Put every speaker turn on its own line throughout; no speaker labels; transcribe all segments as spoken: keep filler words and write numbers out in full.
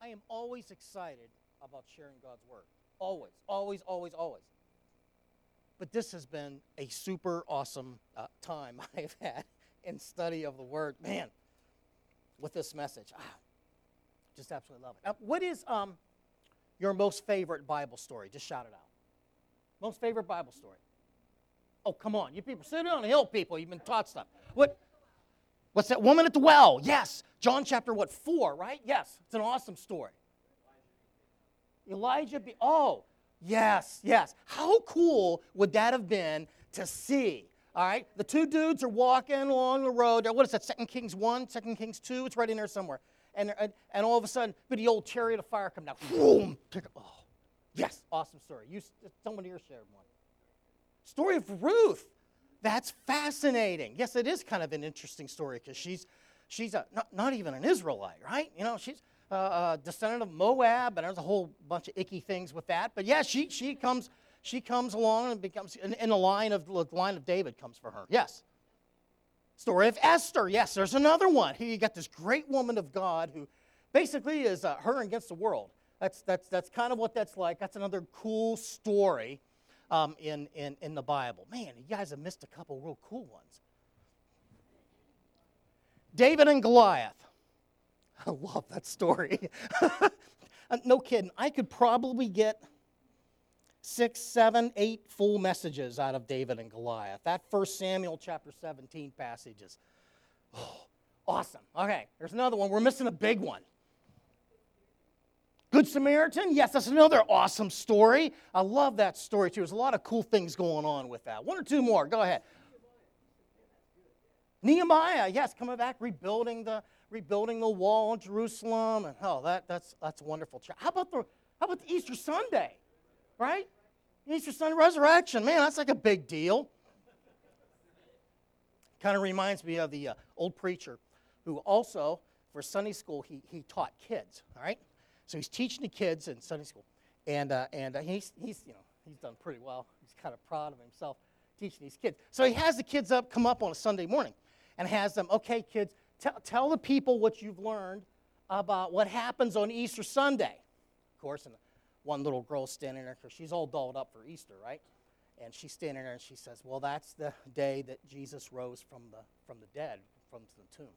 I am always excited about sharing God's Word. Always, always, always, always. But this has been a super awesome uh, time I've had in study of the Word. Man, with this message, ah, just absolutely love it. Now, what is um, your most favorite Bible story? Just shout it out. Most favorite Bible story? Oh, come on. You people, sit on the hill, people. You've been taught stuff. What? What's that? Woman at the well. Yes. John chapter, what, four, right? Yes. It's an awesome story. Elijah, be, oh, yes, yes. How cool would that have been to see? All right? The two dudes are walking along the road. What is that, Second Kings one, Second Kings two? It's right in there somewhere. And, and, and all of a sudden, but the old chariot of fire come down. Boom. Oh, yes, awesome story. You, someone here shared one. Story of Ruth. That's fascinating. Yes, it is kind of an interesting story because she's she's a, not, not even an Israelite, right? You know, she's a, a descendant of Moab, and there's a whole bunch of icky things with that. But yeah, she she comes she comes along and becomes in, in the line of the line of David comes for her. Yes. Story of Esther. Yes, there's another one. Here you got this great woman of God who basically is uh, her against the world. That's that's that's kind of what that's like. That's another cool story. Um, in, in, in the Bible. Man, you guys have missed a couple real cool ones. David and Goliath. I love that story. No kidding. I could probably get six, seven, eight full messages out of David and Goliath. That First Samuel chapter seventeen passage is oh, awesome. Okay, there's another one. We're missing a big one. Good Samaritan? Yes, that's another awesome story. I love that story, too. There's a lot of cool things going on with that. One or two more. Go ahead. Nehemiah, yes, coming back, rebuilding the rebuilding the wall in Jerusalem. And oh, that, that's that's a wonderful. How about the how about the Easter Sunday? Right? Easter Sunday resurrection. Man, that's like a big deal. Kind of reminds me of the uh, old preacher who also, for Sunday school, he, he taught kids, all right? So he's teaching the kids in Sunday school, and uh, and uh, he's he's you know he's done pretty well. He's kind of proud of himself teaching these kids. So he has the kids up come up on a Sunday morning, and has them, okay, kids, tell tell the people what you've learned about what happens on Easter Sunday. Of course, and one little girl's standing there because she's all dolled up for Easter, right? And she's standing there and she says, "Well, that's the day that Jesus rose from the from the dead, from the tomb."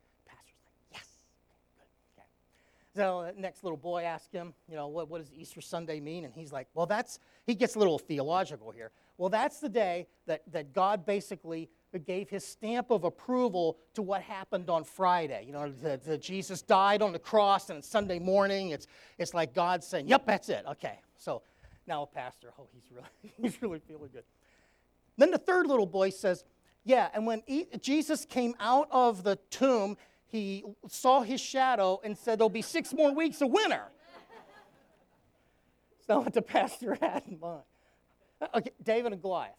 So the next little boy asked him, you know, what, what does Easter Sunday mean? And he's like, well, that's, he gets a little theological here. Well, that's the day that, that God basically gave his stamp of approval to what happened on Friday. You know, that, that Jesus died on the cross, and it's Sunday morning. It's it's like God saying, yep, that's it. Okay. So now a pastor, oh, he's really, he's really feeling good. Then the third little boy says, yeah, and when he, Jesus came out of the tomb, he saw his shadow and said, there'll be six more weeks of winter. That's not what the pastor had in mind. Okay, David and Goliath.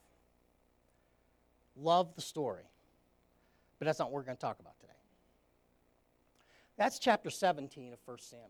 Love the story. But that's not what we're going to talk about today. That's chapter seventeen of First Samuel.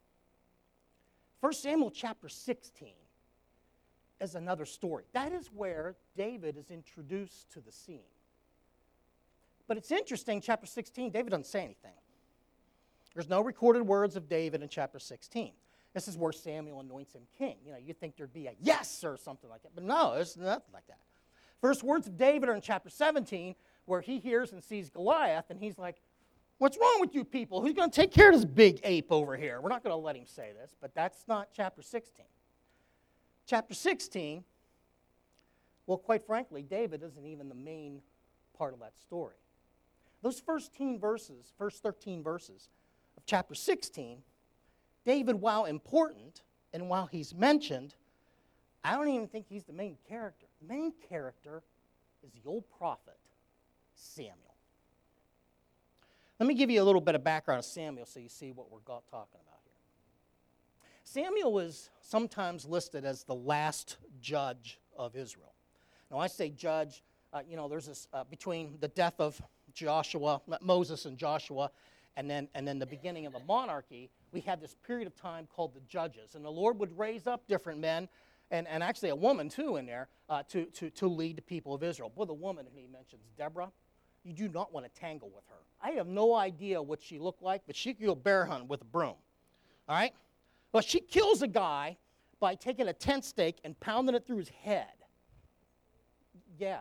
First Samuel chapter sixteen is another story. That is where David is introduced to the scene. But it's interesting, chapter sixteen, David doesn't say anything. There's no recorded words of David in chapter sixteen. This is where Samuel anoints him king. You know, you'd think there'd be a yes or something like that. But no, there's nothing like that. First words of David are in chapter seventeen, where he hears and sees Goliath, and he's like, what's wrong with you people? Who's going to take care of this big ape over here? We're not going to let him say this, but that's not chapter sixteen. Chapter sixteen, well, quite frankly, David isn't even the main part of that story. Those first thirteen verses, first thirteen verses of chapter sixteen, David, while important and while he's mentioned, I don't even think he's the main character. The main character is the old prophet, Samuel. Let me give you a little bit of background of Samuel so you see what we're talking about here. Samuel is sometimes listed as the last judge of Israel. Now, I say judge, uh, you know, there's this, uh, between the death of Joshua, Moses and Joshua, and then and then the beginning of the monarchy, we had this period of time called the Judges. And the Lord would raise up different men, and, and actually a woman too in there, uh, to, to, to lead the people of Israel. Boy, the woman who he mentions, Deborah, you do not want to tangle with her. I have no idea what she looked like, but she could go bear hunting with a broom. All right? Well, she kills a guy by taking a tent stake and pounding it through his head. Yeah.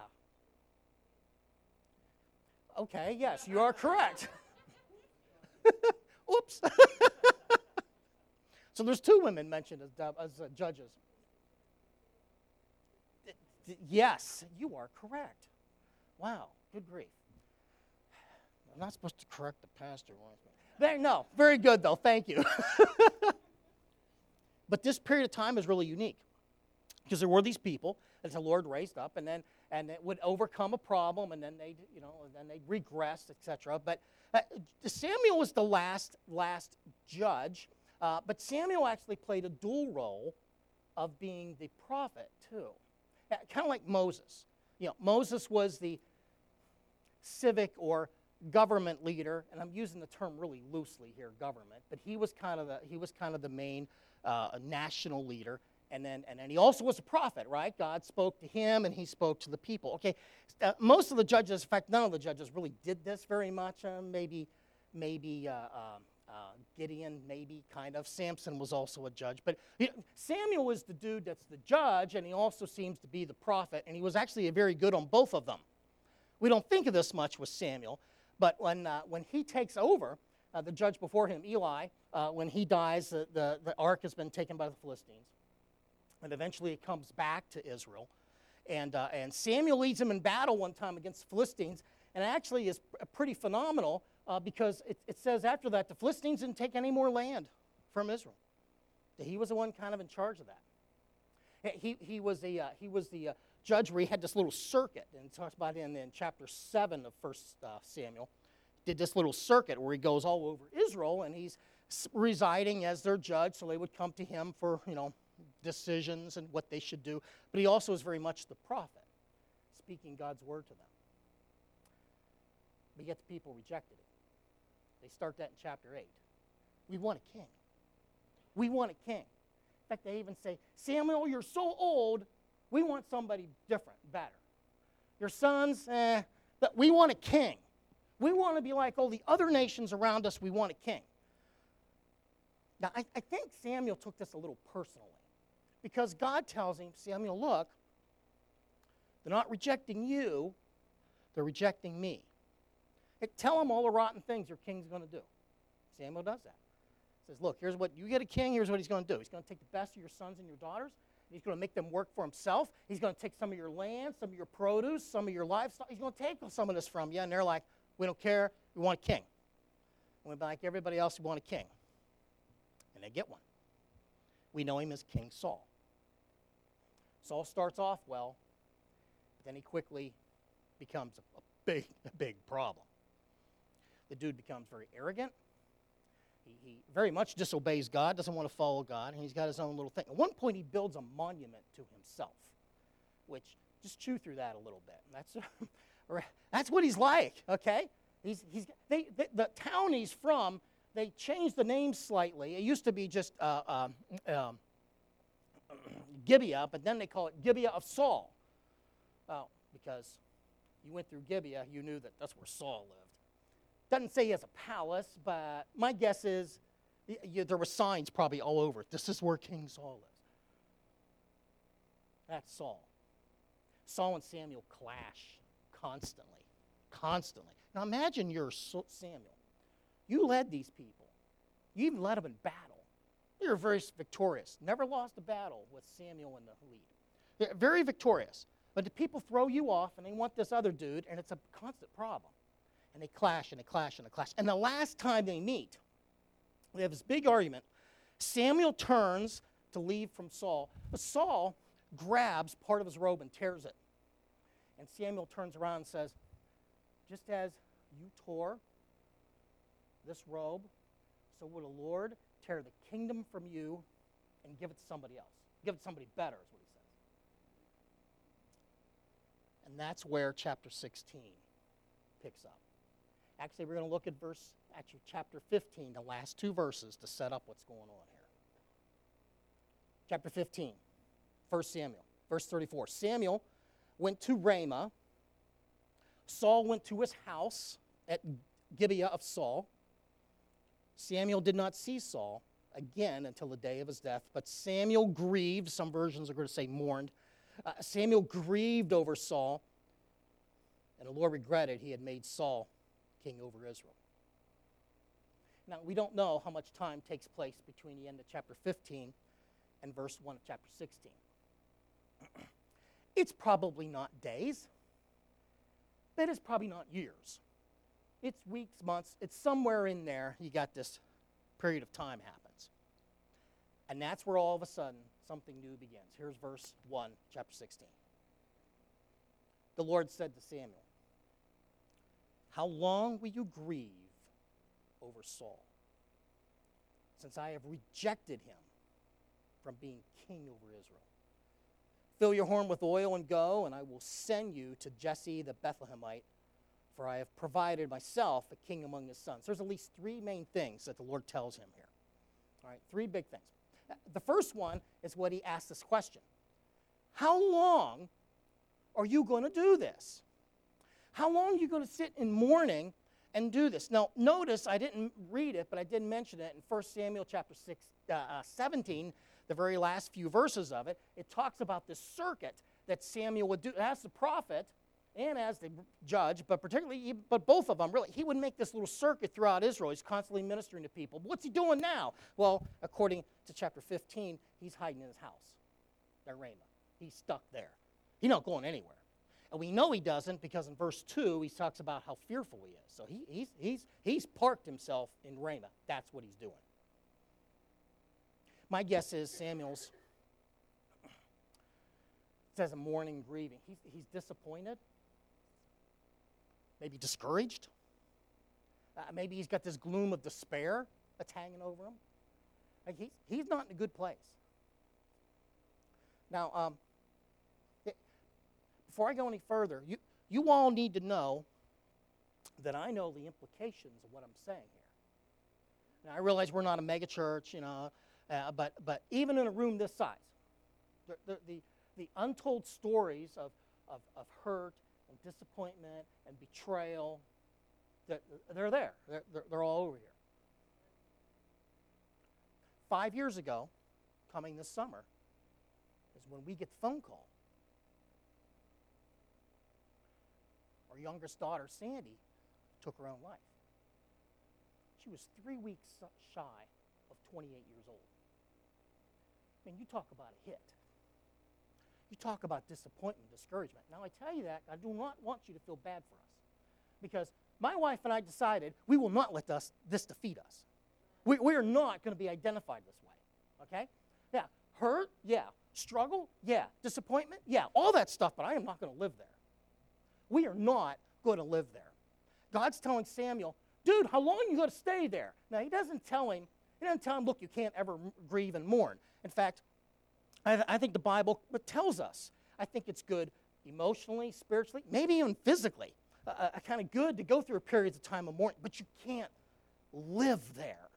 Okay, yes, you are correct. Oops. So there's two women mentioned as, as uh, judges. Yes, you are correct. Wow, good grief. I'm not supposed to correct the pastor. Very, no, very good though, thank you. But this period of time is really unique because there were these people that the Lord raised up, and then and it would overcome a problem, and then they, you know, and then they regressed, et cetera. But uh, Samuel was the last last judge, uh, but Samuel actually played a dual role of being the prophet too, uh, kind of like Moses. You know, Moses was the civic or government leader, and I'm using the term really loosely here, government, but he was kind of the he was kind of the main uh, national leader. And then, and then he also was a prophet, right? God spoke to him, and he spoke to the people. Okay, uh, most of the judges, in fact, none of the judges really did this very much. Uh, maybe, maybe uh, uh, uh, Gideon, maybe kind of. Samson was also a judge, but you know, Samuel is the dude that's the judge, and he also seems to be the prophet. And he was actually very good on both of them. We don't think of this much with Samuel, but when uh, when he takes over, uh, the judge before him, Eli, uh, when he dies, the, the the ark has been taken by the Philistines. And eventually it comes back to Israel. And, uh, and Samuel leads them in battle one time against the Philistines. And it actually is pretty phenomenal uh, because it, it says after that the Philistines didn't take any more land from Israel. He was the one kind of in charge of that. He, he was, a, uh, he was the uh, judge where he had this little circuit. And it talks about it in, in chapter seven of First uh, Samuel. Did this little circuit where he goes all over Israel. And he's residing as their judge. So they would come to him for, you know, decisions and what they should do, but he also is very much the prophet, speaking God's word to them. But yet the people rejected it. They start that in chapter eight. We want a king. We want a king. In fact, they even say, Samuel, you're so old, we want somebody different, better. Your sons, eh, but we want a king. We want to be like all the other nations around us. We want a king. Now, I, I think Samuel took this a little personally. Because God tells him, Samuel, look, they're not rejecting you, they're rejecting me. Hey, tell them all the rotten things your king's going to do. Samuel does that. He says, look, here's what, you get a king, here's what he's going to do. He's going to take the best of your sons and your daughters, and he's going to make them work for himself. He's going to take some of your land, some of your produce, some of your livestock. He's going to take some of this from you, and they're like, we don't care, we want a king. And we're like everybody else, we want a king. And they get one. We know him as King Saul. Saul starts off well, but then he quickly becomes a, a big, a big problem. The dude becomes very arrogant. He, he very much disobeys God, doesn't want to follow God, and he's got his own little thing. At one point, he builds a monument to himself, which, just chew through that a little bit. That's, that's what he's like, okay? He's, he's, they, they, the town he's from, they changed the name slightly. It used to be just uh, um, um, Gibeah, but then they call it Gibeah of Saul. Oh, because you went through Gibeah, you knew that that's where Saul lived. Doesn't say he has a palace, but my guess is you, there were signs probably all over it. This is where King Saul lives. That's Saul. Saul and Samuel clash constantly, constantly. Now imagine you're Samuel. You led these people. You even led them in battle. You were very victorious. Never lost a battle with Samuel in the lead. They're very victorious. But the people throw you off, and they want this other dude, and it's a constant problem. And they clash, and they clash, and they clash. And the last time they meet, they have this big argument. Samuel turns to leave from Saul. But Saul grabs part of his robe and tears it. And Samuel turns around and says, just as you tore this robe, so will the Lord tear the kingdom from you and give it to somebody else. Give it to somebody better, is what he says. And that's where chapter sixteen picks up. Actually, we're going to look at verse, actually chapter fifteen, the last two verses to set up what's going on here. Chapter fifteen, First Samuel, verse thirty-four. Samuel went to Ramah. Saul went to his house at Gibeah of Saul. Samuel did not see Saul again until the day of his death. But Samuel grieved. Some versions are going to say mourned. Uh, Samuel grieved over Saul, and the Lord regretted he had made Saul king over Israel. Now, we don't know how much time takes place between the end of chapter fifteen and verse one of chapter sixteen. It's probably not days, but it's probably not years. It's weeks, months. It's somewhere in there. You got this period of time happens. And that's where all of a sudden something new begins. Here's verse one, chapter sixteen. The Lord said to Samuel, "How long will you grieve over Saul, since I have rejected him from being king over Israel? Fill your horn with oil and go, and I will send you to Jesse the Bethlehemite, for I have provided myself a king among his sons." There's at least three main things that the Lord tells him here. All right, three big things. The first one is what he asks this question. How long are you going to do this? How long are you going to sit in mourning and do this? Now, notice I didn't read it, but I did mention it in First Samuel chapter six, uh, uh, seventeen, the very last few verses of it. It talks about this circuit that Samuel would do as the prophet and as the judge, but particularly, but both of them, really. He would make this little circuit throughout Israel. He's constantly ministering to people. What's he doing now? Well, according to chapter fifteen, he's hiding in his house at Ramah. He's stuck there. He's not going anywhere. And we know he doesn't because in verse two, he talks about how fearful he is. So he, he's, he's, he's parked himself in Ramah. That's what he's doing. My guess is Samuel's, it says a mourning, grieving. He's, he's disappointed. Maybe discouraged. Uh, maybe he's got this gloom of despair that's hanging over him. Like he's, he's not in a good place. Now, um, it, before I go any further, you, you all need to know that I know the implications of what I'm saying here. Now, I realize we're not a mega church, you know, uh, but, but even in a room this size, the, the, the, the untold stories of, of, of hurt and disappointment and betrayal, they're, they're there. They're, they're, they're all over here. Five years ago, coming this summer, is when we get the phone call. Our youngest daughter, Sandy, took her own life. She was three weeks shy of twenty-eight years old. I mean, you talk about a hit. You talk about disappointment, discouragement. Now, I tell you that, I do not want you to feel bad for us. Because my wife and I decided we will not let us, this defeat us. We, we are not going to be identified this way, okay? Yeah, hurt, yeah. Struggle, yeah. Disappointment, yeah. All that stuff, but I am not going to live there. We are not going to live there. God's telling Samuel, dude, how long are you going to stay there? Now, he doesn't tell him, he doesn't tell him, look, you can't ever grieve and mourn. In fact, I, I think the Bible tells us, I think it's good emotionally, spiritually, maybe even physically, uh, uh, kind of good to go through periods of time of mourning, but you can't live there.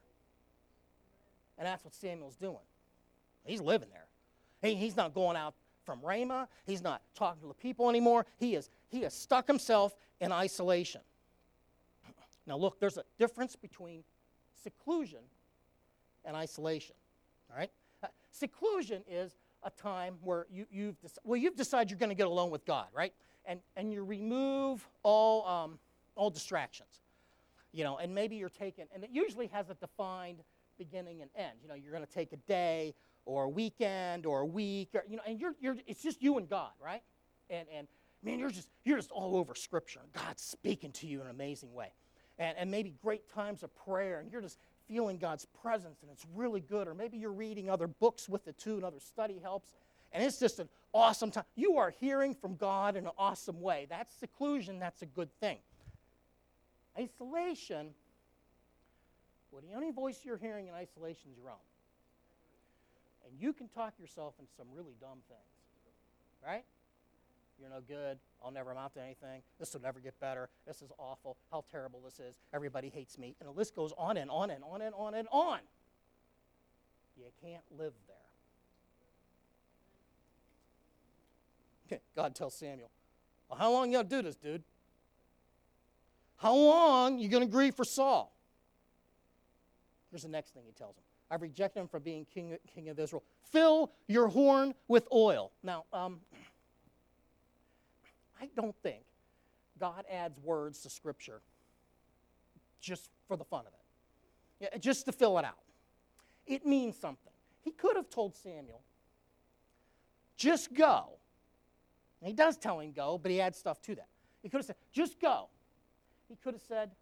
And that's what Samuel's doing. He's living there. He, he's not going out from Ramah. He's not talking to the people anymore. He is, he has stuck himself in isolation. Now look, there's a difference between seclusion and isolation. All right? Uh, seclusion is a time where you, you've dec- well, you've decided you're going to get alone with God, right? And and you remove all um, all distractions, you know. And maybe you're taking, and it usually has a defined beginning and end. You know, you're going to take a day or a weekend or a week, or, you know, and you're you're it's just you and God, right? And and man, you're just you're just all over Scripture. God's speaking to you in an amazing way, and and maybe great times of prayer, and you're just feeling God's presence, and it's really good. Or maybe you're reading other books with it too, and other study helps, and it's just an awesome time. You are hearing from God in an awesome way. That's seclusion. That's a good thing. Isolation, well, the only voice you're hearing in isolation is your own. And you can talk yourself into some really dumb things, right? You're no good. I'll never amount to anything. This will never get better. This is awful. How terrible this is. Everybody hates me. And the list goes on and on and on and on and on. You can't live there. Okay, God tells Samuel, well, how long you going to do this, dude? How long you going to grieve for Saul? Here's the next thing he tells him. I've rejected him from being king, king of Israel. Fill your horn with oil. Now, um, I don't think God adds words to Scripture just for the fun of it, yeah, just to fill it out. It means something. He could have told Samuel, just go. And he does tell him go, but he adds stuff to that. He could have said, just go. He could have said,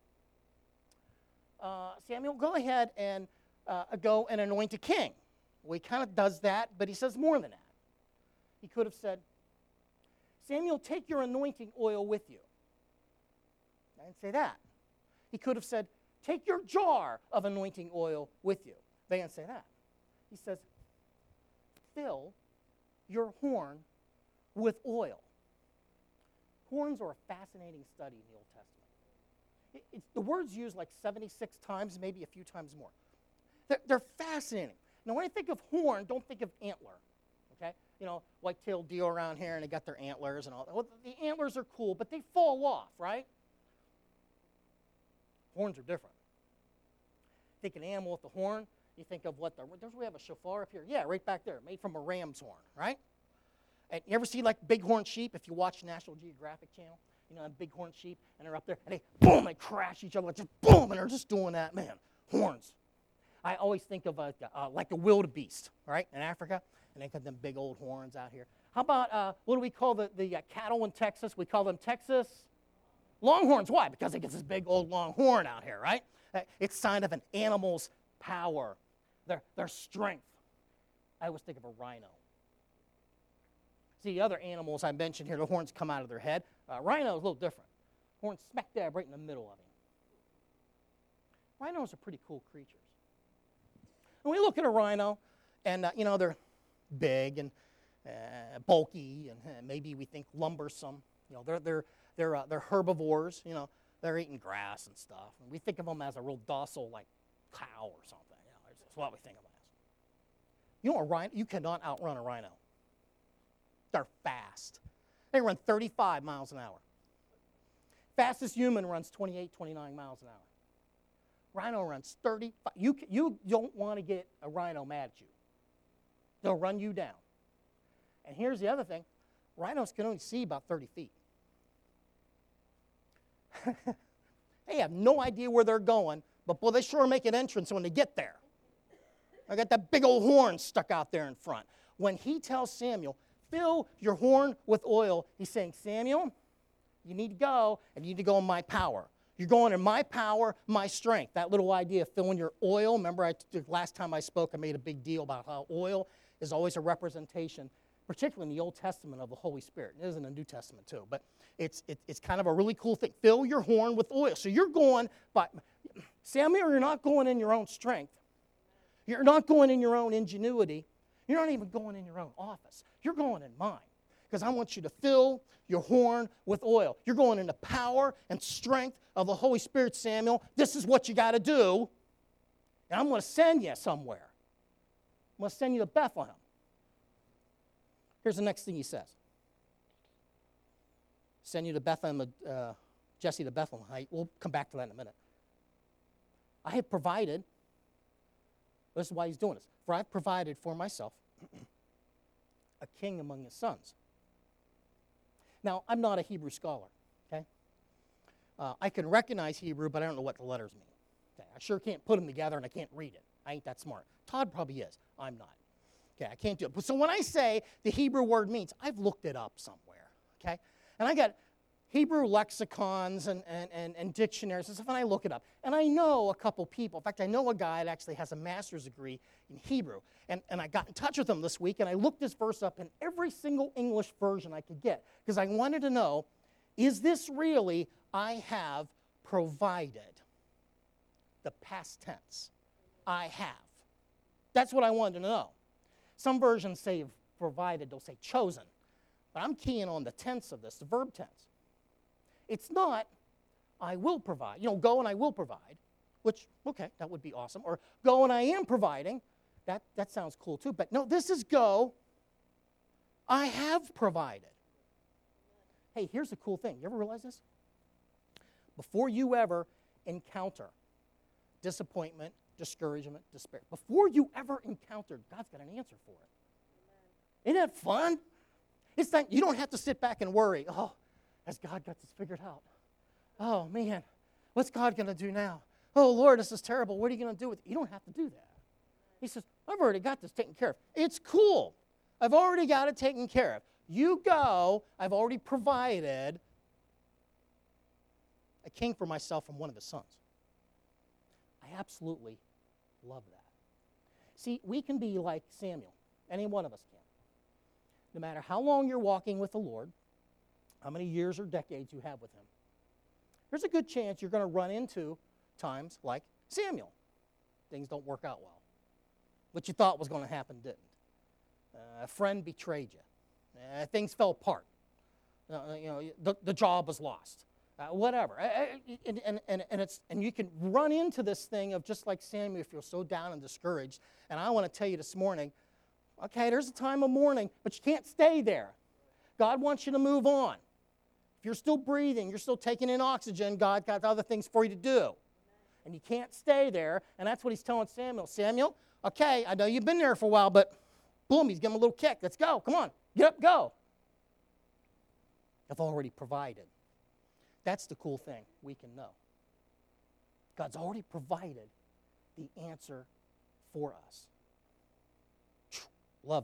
uh, Samuel, go ahead and uh, go and anoint a king. Well, he kind of does that, but he says more than that. He could have said, Samuel, take your anointing oil with you. I didn't say that. He could have said, take your jar of anointing oil with you. They didn't say that. He says, fill your horn with oil. Horns are a fascinating study in the Old Testament. It, it's, the word's used like seventy-six times, maybe a few times more. They're, they're fascinating. Now, when I think of horn, don't think of antler, okay? You know, white-tailed deer around here, and they got their antlers and all that. Well, the antlers are cool, but they fall off, right? Horns are different. Think an animal with the horn, you think of what the, don't we have a shofar up here? Yeah, right back there, made from a ram's horn, right? And you ever see like bighorn sheep, if you watch National Geographic Channel, you know, bighorn sheep, and they're up there, and they, boom, they crash each other, like just boom, and they're just doing that, man, horns. I always think of a, uh, like a wildebeest, right, in Africa, and they got them big old horns out here. How about, uh, what do we call the, the uh, cattle in Texas? We call them Texas Longhorns. Why? Because they get this big old long horn out here, right? Uh, it's a sign of an animal's power, their, their strength. I always think of a rhino. See, the other animals I mentioned here, the horns come out of their head. Uh, rhino is a little different. Horns smack dab right in the middle of him. Rhinos are pretty cool creatures. And we look at a rhino, and, uh, you know, they're big and uh, bulky, and uh, maybe we think lumbersome. You know, they're, they're, they're, uh, they're herbivores. You know, they're eating grass and stuff. And we think of them as a real docile, like, cow or something. You know, that's what we think of them as. You know, a rhino, you cannot outrun a rhino. They're fast. They run thirty-five miles an hour. Fastest human runs twenty-eight, twenty-nine miles an hour. Rhino runs thirty-five. You, you don't want to get a rhino mad at you. They'll run you down. And here's the other thing. Rhinos can only see about thirty feet. They have no idea where they're going, but boy, they sure make an entrance when they get there. I got that big old horn stuck out there in front. When he tells Samuel, fill your horn with oil, he's saying, Samuel, you need to go, and you need to go in my power. You're going in my power, my strength. That little idea of filling your oil, remember I, last time I spoke, I made a big deal about how oil is always a representation, particularly in the Old Testament, of the Holy Spirit. It is in the New Testament too, but it's, it, it's kind of a really cool thing. Fill your horn with oil. So you're going, by, Samuel, you're not going in your own strength. You're not going in your own ingenuity. You're not even going in your own office. You're going in mine, because I want you to fill your horn with oil. You're going in the power and strength of the Holy Spirit, Samuel. This is what you got to do, and I'm going to send you somewhere. I'm going to send you to Bethlehem. Here's the next thing he says. Send you to Bethlehem, uh, Jesse to Bethlehem. I, we'll come back to that in a minute. I have provided, this is why he's doing this, for I've provided for myself a king among his sons. Now, I'm not a Hebrew scholar, okay? Uh, I can recognize Hebrew, but I don't know what the letters mean. Okay? I sure can't put them together, and I can't read it. I ain't that smart. Todd probably is. I'm not. Okay, I can't do it. So when I say the Hebrew word means, I've looked it up somewhere, okay? And I got Hebrew lexicons and, and, and, and dictionaries and stuff, and I look it up. And I know a couple people. In fact, I know a guy that actually has a master's degree in Hebrew. And, and I got in touch with him this week, and I looked this verse up in every single English version I could get, because I wanted to know, is this really, I have provided? The past tense. I have. That's what I wanted to know. Some versions say provided, they'll say chosen. But I'm keying on the tense of this, the verb tense. It's not, I will provide. You know, go and I will provide, which, okay, that would be awesome. Or go and I am providing. That, that sounds cool too. But no, this is go, I have provided. Hey, here's the cool thing. You ever realize this? Before you ever encounter disappointment, discouragement, despair. Before you ever encountered, God's got an answer for it. Isn't that fun? It's like you don't have to sit back and worry, oh, has God got this figured out? Oh, man, what's God going to do now? Oh, Lord, this is terrible. What are you going to do with it? You don't have to do that. He says, I've already got this taken care of. It's cool. I've already got it taken care of. You go. I've already provided a king for myself from one of his sons. I absolutely love that. See, we can be like Samuel. Any one of us can. No matter how long you're walking with the Lord, how many years or decades you have with him, there's a good chance you're going to run into times like Samuel. Things don't work out well. What you thought was going to happen didn't. Uh, a friend betrayed you. Uh, things fell apart. Uh, you know, the, the job was lost. Uh, whatever. Uh, and, and, and, and, it's, and you can run into this thing of just like Samuel if you're so down and discouraged. And I want to tell you this morning, okay, there's a time of mourning, but you can't stay there. God wants you to move on. If you're still breathing, you're still taking in oxygen, God's got other things for you to do. And you can't stay there. And that's what he's telling Samuel. Samuel, okay, I know you've been there for a while, but boom, he's giving him a little kick. Let's go. Come on. Get up, go. I've already provided. That's the cool thing we can know. God's already provided the answer for us. Love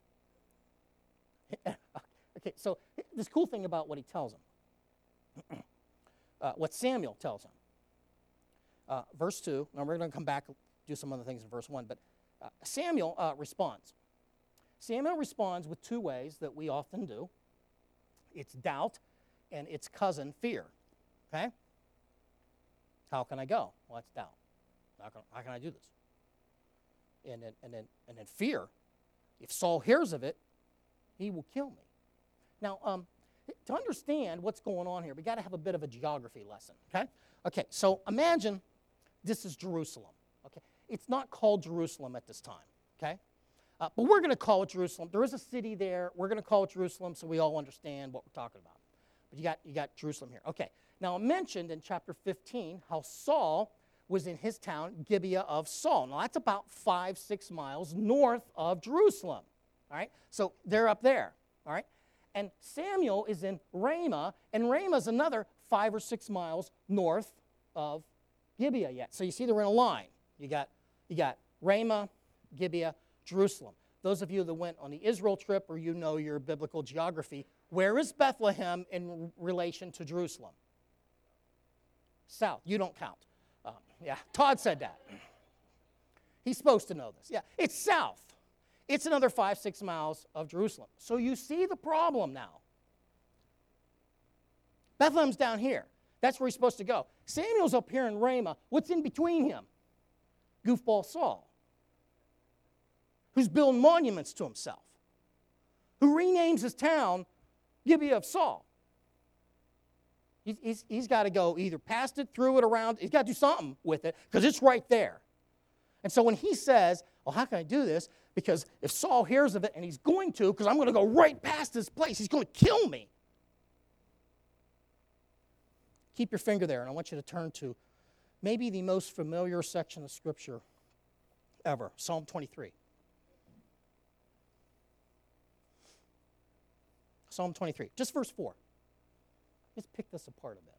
that. Okay, so this cool thing about what he tells him, uh, what Samuel tells him. Uh, verse two, now we're going to come back and do some other things in verse one, but uh, Samuel uh, responds. Samuel responds with two ways that we often do. It's doubt and its cousin, fear. Okay? How can I go? Well, that's doubt. How can, how can I do this? And then, and then, and then fear. If Saul hears of it, he will kill me. Now, um, to understand what's going on here, we got to have a bit of a geography lesson. Okay? Okay. So imagine this is Jerusalem. Okay? It's not called Jerusalem at this time. Okay? Uh, but we're going to call it Jerusalem. There is a city there. We're going to call it Jerusalem so we all understand what we're talking about. But you got you got Jerusalem here. Okay. Now, I mentioned in chapter fifteen how Saul was in his town, Gibeah of Saul. Now, that's about five, six miles north of Jerusalem. All right? So they're up there. All right? And Samuel is in Ramah, and Ramah is another five or six miles north of Gibeah yet. So you see they're in a line. You got, you got Ramah, Gibeah, Jerusalem. Those of you that went on the Israel trip or you know your biblical geography, where is Bethlehem in relation to Jerusalem? South. You don't count. Um, yeah, Todd said that. He's supposed to know this. Yeah, it's south. It's another five, six miles of Jerusalem. So you see the problem now. Bethlehem's down here. That's where he's supposed to go. Samuel's up here in Ramah. What's in between him? Goofball Saul, who's building monuments to himself, who renames his town Gibeah of Saul. He's, he's, he's got to go either past it, through it, around. He's got to do something with it because it's right there. And so when he says, well, how can I do this? Because if Saul hears of it, and he's going to, because I'm going to go right past this place, he's going to kill me. Keep your finger there, and I want you to turn to maybe the most familiar section of Scripture ever, Psalm twenty-three. Psalm twenty-three, just verse four. Let's pick this apart a bit.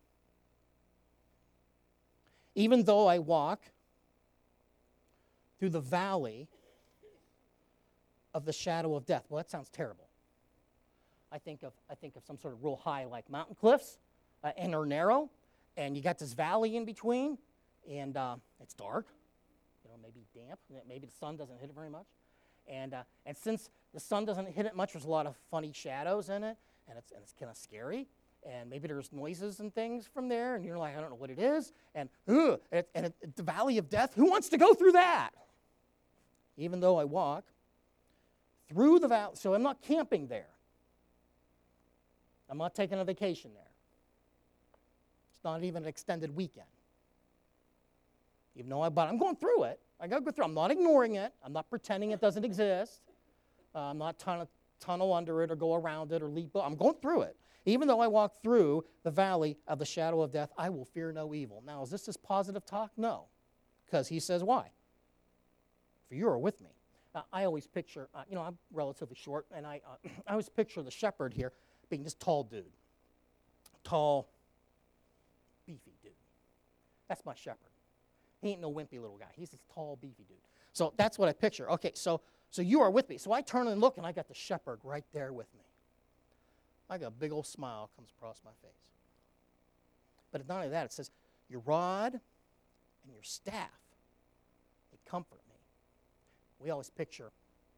Even though I walk through the valley of the shadow of death. Well, that sounds terrible. I think of I think of some sort of real high, like mountain cliffs, uh, and they're narrow, and you got this valley in between, and uh, it's dark. You know, maybe damp. Maybe the sun doesn't hit it very much, and uh, and since the sun doesn't hit it much, there's a lot of funny shadows in it, and it's and it's kind of scary. And maybe there's noises and things from there, and you're like, I don't know what it is. And ugh, and, it, and it, the valley of death, who wants to go through that? Even though I walk through the valley, so I'm not camping there. I'm not taking a vacation there. It's not even an extended weekend. Even though I, but I'm going through it. I got to go through. I'm not ignoring it. I'm not pretending it doesn't exist. Uh, I'm not trying to tunnel under it or go around it or leap. I'm going through it. Even though I walk through the valley of the shadow of death, I will fear no evil. Now, is this just positive talk? No. Because he says, why? For you are with me. Uh, I always picture, uh, you know, I'm relatively short, and I, uh, I always picture the shepherd here being this tall dude. Tall, beefy dude. That's my shepherd. He ain't no wimpy little guy. He's this tall, beefy dude. So that's what I picture. Okay, so so you are with me. So I turn and look, and I got the shepherd right there with me. I got a big old smile comes across my face. But not only that, it says, your rod and your staff, they comfort me. We always picture,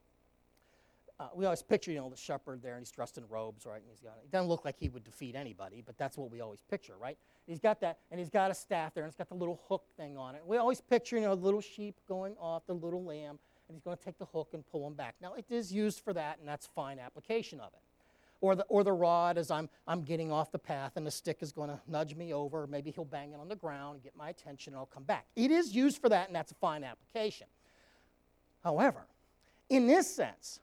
uh, we always picture, you know, the shepherd there, and he's dressed in robes, right? And he's got, it doesn't look like he would defeat anybody, but that's what we always picture, right? He's got that, and he's got a staff there, and it's got the little hook thing on it. We always picture, you know, the little sheep going off, the little lamb, and he's going to take the hook and pull him back. Now, it is used for that, and that's fine application of it. Or the, or the rod as I'm, I'm getting off the path, and the stick is going to nudge me over. Maybe he'll bang it on the ground and get my attention, and I'll come back. It is used for that, and that's a fine application. However, in this sense,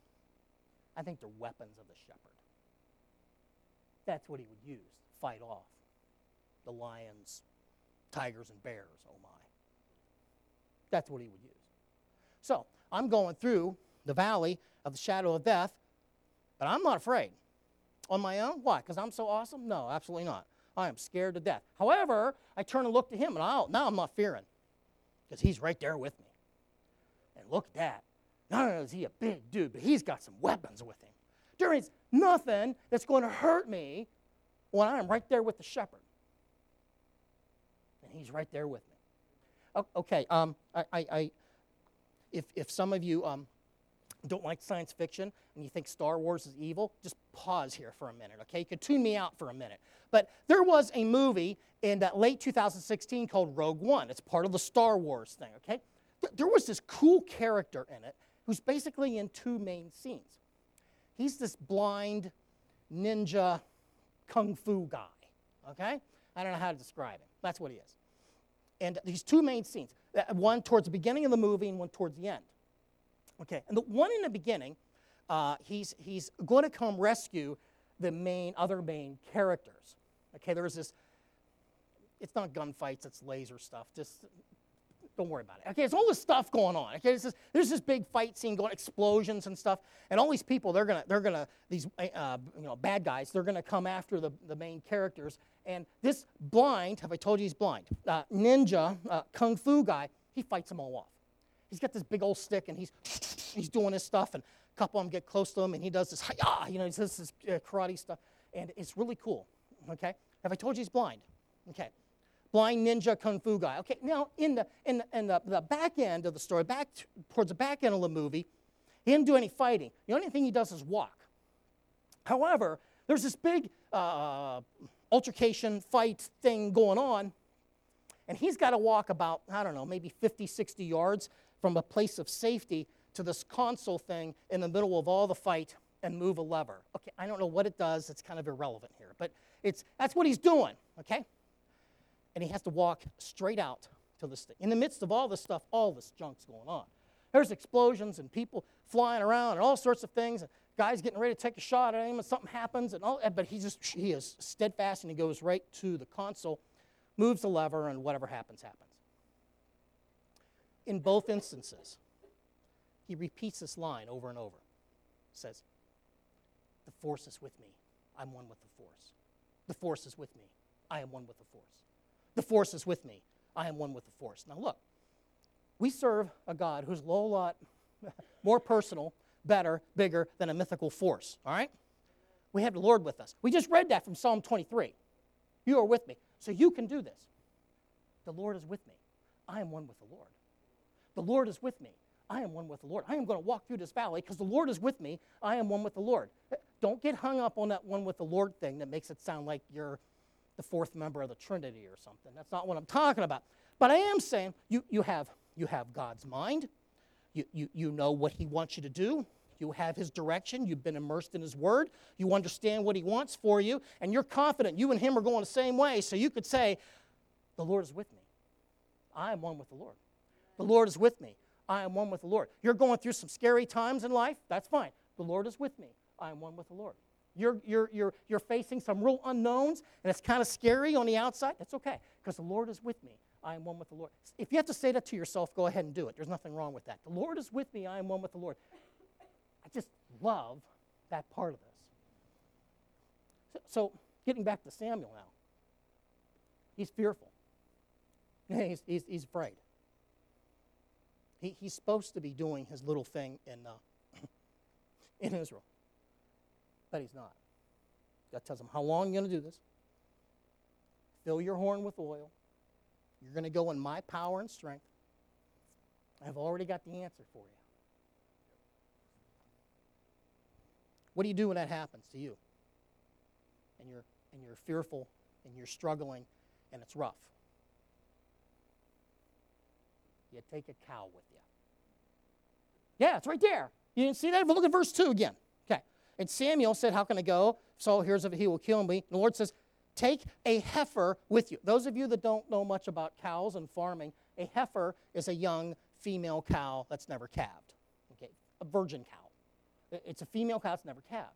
I think they're weapons of the shepherd. That's what he would use to fight off the lions, tigers, and bears, oh my. That's what he would use. So, I'm going through the valley of the shadow of death, but I'm not afraid. On my own? Why? Because I'm so awesome? No, absolutely not. I am scared to death. However, I turn and look to him, and I'll, now I'm not fearing, because he's right there with me. And look at that. Not only is he a big dude, but he's got some weapons with him. There is nothing that's going to hurt me when I'm right there with the shepherd. And he's right there with me. Okay, um, I, I, I, if, if some of you um, don't like science fiction and you think Star Wars is evil, just pause here for a minute, okay? You could tune me out for a minute. But there was a movie in uh, late two thousand sixteen called Rogue One. It's part of the Star Wars thing, okay? There was this cool character in it who's basically in two main scenes. He's this blind ninja kung fu guy, okay? I don't know how to describe him. That's what he is. And these two main scenes, one towards the beginning of the movie and one towards the end. Okay, and the one in the beginning, uh, he's, he's going to come rescue the main, other main characters. Okay, there's this, it's not gunfights, it's laser stuff, just don't worry about it. Okay, it's all this stuff going on. Okay, this, there's this big fight scene going, explosions and stuff, and all these people, they're gonna, they're gonna, these, uh, you know, bad guys, they're gonna come after the, the main characters, and this blind, have I told you he's blind, uh, ninja, uh, kung fu guy, he fights them all off. He's got this big old stick, and he's he's doing his stuff, and a couple of them get close to him, and he does this, hi-yah, you know, he does this uh, karate stuff, and it's really cool, okay? Have I told you he's blind? Okay. Blind ninja kung fu guy. Okay, now in the in the, in the, the back end of the story, back t- towards the back end of the movie, he didn't do any fighting. The only thing he does is walk. However, there's this big uh, altercation fight thing going on, and he's got to walk about, I don't know, maybe fifty, sixty yards from a place of safety to this console thing in the middle of all the fight and move a lever. Okay, I don't know what it does. It's kind of irrelevant here, but it's that's what he's doing, okay? And he has to walk straight out to this thing. In the midst of all this stuff, all this junk's going on. There's explosions and people flying around and all sorts of things. And guys getting ready to take a shot at him and something happens. And all, but he just he is steadfast and he goes right to the console, moves the lever, and whatever happens, happens. In both instances, he repeats this line over and over. He says, the force is with me. I'm one with the force. The force is with me. I am one with the force. The force is with me. I am one with the force. Now look, we serve a God who's a whole lot more personal, better, bigger than a mythical force, all right? We have the Lord with us. We just read that from Psalm twenty-three. You are with me. So you can do this. The Lord is with me. I am one with the Lord. The Lord is with me. I am one with the Lord. I am going to walk through this valley because the Lord is with me. I am one with the Lord. Don't get hung up on that one with the Lord thing that makes it sound like you're the fourth member of the Trinity or something. That's not what I'm talking about. But I am saying you, you, have, you have God's mind. You, you, you know what he wants you to do. You have his direction. You've been immersed in his word. You understand what he wants for you. And you're confident you and him are going the same way. So you could say, the Lord is with me. I am one with the Lord. The Lord is with me. I am one with the Lord. You're going through some scary times in life. That's fine. The Lord is with me. I am one with the Lord. You're, you're, you're, you're facing some real unknowns, and it's kind of scary on the outside. That's okay, because the Lord is with me. I am one with the Lord. If you have to say that to yourself, go ahead and do it. There's nothing wrong with that. The Lord is with me. I am one with the Lord. I just love that part of this. So, so getting back to Samuel now. He's fearful. He's, he's, he's afraid. He, he's supposed to be doing his little thing in, uh, in Israel. But he's not. God tells him, how long are you going to do this? Fill your horn with oil. You're going to go in my power and strength. I've already got the answer for you. What do you do when that happens to you? And you're, and you're fearful, and you're struggling, and it's rough. You take a cow with you. Yeah, it's right there. You didn't see that? But look at verse two again. Okay. And Samuel said, how can I go? Saul hears of it, he will kill me. And the Lord says, take a heifer with you. Those of you that don't know much about cows and farming, a heifer is a young female cow that's never calved. Okay, a virgin cow. It's a female cow that's never calved.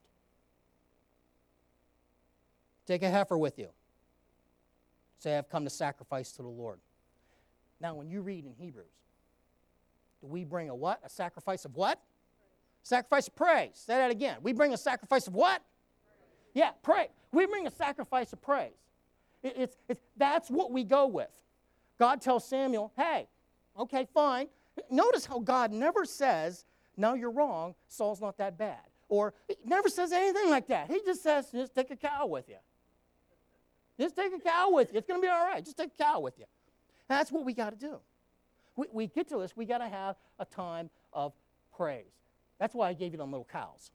Take a heifer with you. Say, I've come to sacrifice to the Lord. Now, when you read in Hebrews, do we bring a what? A sacrifice of what? Sacrifice of praise. Say that again. We bring a sacrifice of what? Yeah, pray. We bring a sacrifice of praise. It, it's, it's, that's what we go with. God tells Samuel, hey, okay, fine. Notice how God never says, no, you're wrong, Saul's not that bad. Or he never says anything like that. He just says, just take a cow with you. Just take a cow with you. It's going to be all right. Just take a cow with you. And that's what we got to do. We, we get to this, we got to have a time of praise. That's why I gave you them little cows.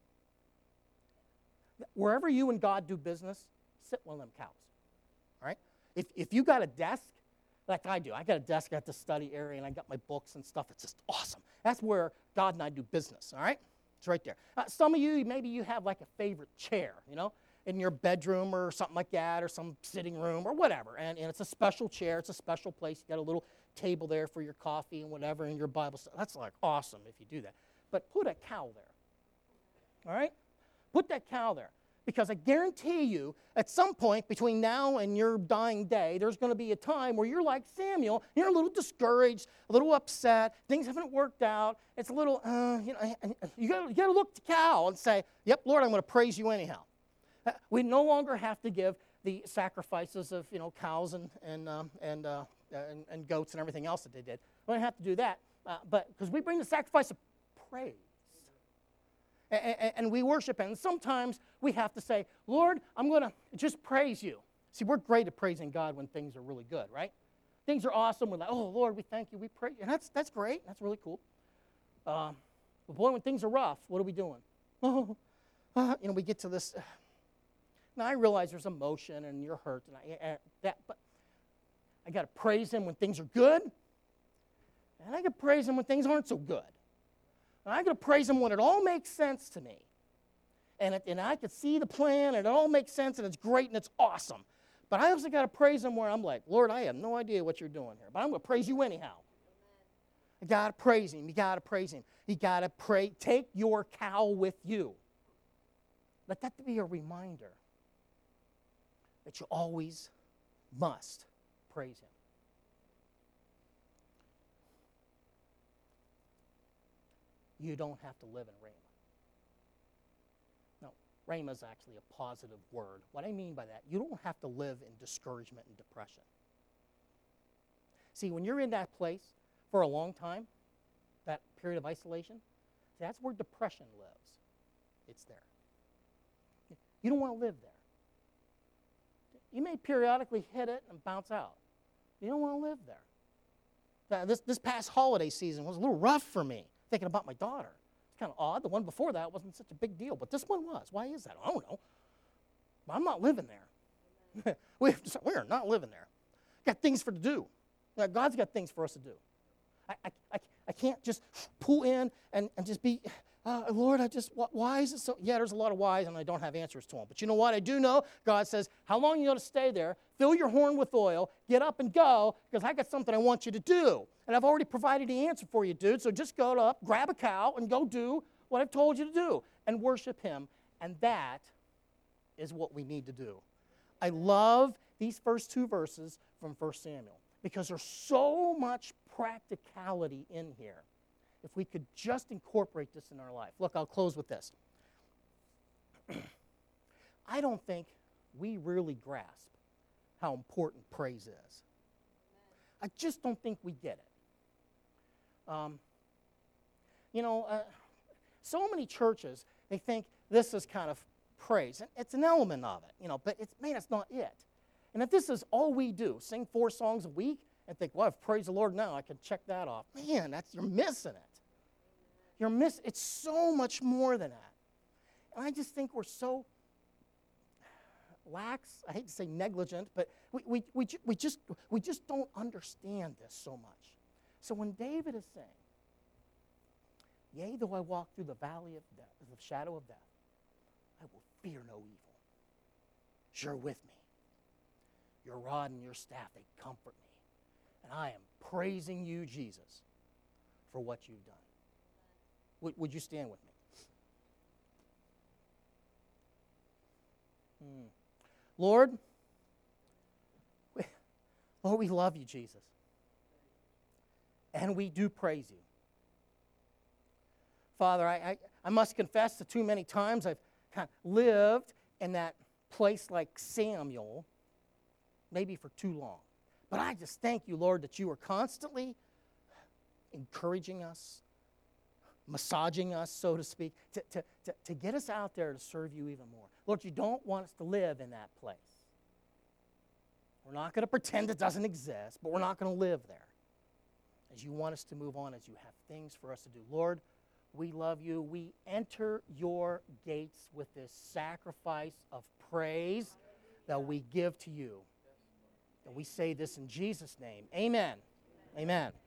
Wherever you and God do business, sit one of them cows. All right? If, if you got a desk, like I do, I got a desk at the study area, and I got my books and stuff. It's just awesome. That's where God and I do business, all right? It's right there. Uh, some of you, maybe you have like a favorite chair, you know, in your bedroom or something like that, or some sitting room or whatever, and, and it's a special chair. It's a special place. You got a little table there for your coffee and whatever, and your Bible stuff. That's like awesome if you do that. But put a cow there, all right? Put that cow there. Because I guarantee you, at some point between now and your dying day, there's going to be a time where you're like Samuel, you're a little discouraged, a little upset, things haven't worked out. It's a little, uh, you know, you got you got to look to cow and say, yep, Lord, I'm going to praise you anyhow. Uh, we no longer have to give the sacrifices of, you know, cows and and um, and, uh, and and goats and everything else that they did. We don't have to do that, uh, but because we bring the sacrifice of praise. And, and we worship Him. And sometimes we have to say, Lord, I'm going to just praise you. See, we're great at praising God when things are really good, right? Things are awesome. We're like, oh, Lord, we thank you. We praise you. And that's, that's great. That's really cool. Uh, but boy, when things are rough, what are we doing? Oh, uh, you know, we get to this. Uh, now, I realize there's emotion and you're hurt. And I, uh, that, but I got to praise Him when things are good. And I got to praise Him when things aren't so good. And I'm going to praise Him when it all makes sense to me. And, it, and I can see the plan, and it all makes sense, and it's great, and it's awesome. But I also got to praise Him where I'm like, Lord, I have no idea what you're doing here, but I'm going to praise you anyhow. Amen. You got to praise Him. You got to praise Him. You got to pray. Take your cow with you. Let that be a reminder that you always must praise Him. You don't have to live in Ramah. No, Ramah is actually a positive word. What I mean by that, you don't have to live in discouragement and depression. See, when you're in that place for a long time, that period of isolation, that's where depression lives. It's there. You don't want to live there. You may periodically hit it and bounce out. You don't want to live there. Now, this, this past holiday season was a little rough for me. Thinking about my daughter. It's kind of odd. The one before that wasn't such a big deal, but this one was. Why is that? I don't know. I'm not living there. we, we are not living there. Got things for to do. God's got things for us to do. I, I, I, I can't just pull in and, and just be, uh, Lord, I just, why is it so? Yeah, there's a lot of whys, and I don't have answers to them. But you know what? I do know. God says, how long are you going to stay there? Fill your horn with oil. Get up and go, because I got something I want you to do. And I've already provided the answer for you, dude. So just go up, grab a cow, and go do what I've told you to do and worship Him. And that is what we need to do. I love these first two verses from First Samuel. because there's so much practicality in here. If we could just incorporate this in our life. Look, I'll close with this. I don't think we really grasp how important praise is. I just don't think we get it. Um, you know, uh, so many churches, they think this is kind of praise. And it's an element of it, you know, but it's, man, it's not it. And if this is all we do, sing four songs a week, and think, well, I've praised the Lord now, I can check that off. Man, that's, you're missing it. You're miss. It's so much more than that. And I just think we're so lax, I hate to say negligent, but we, we, we, ju- we, just, we just don't understand this so much. So when David is saying, yea, though I walk through the valley of death, the shadow of death, I will fear no evil. You're with me. Your rod and your staff, they comfort me. And I am praising you, Jesus, for what you've done. Would, would you stand with me? Hmm. Lord, we, Lord, we love you, Jesus. And we do praise you. Father, I, I, I must confess that too many times I've kind of lived in that place like Samuel, maybe for too long. But I just thank you, Lord, that you are constantly encouraging us, massaging us, so to speak, to, to, to, to get us out there to serve you even more. Lord, you don't want us to live in that place. We're not going to pretend it doesn't exist, but we're not going to live there. As you want us to move on, as you have things for us to do. Lord, we love you. We enter your gates with this sacrifice of praise that we give to you. And we say this in Jesus' name. Amen. Amen.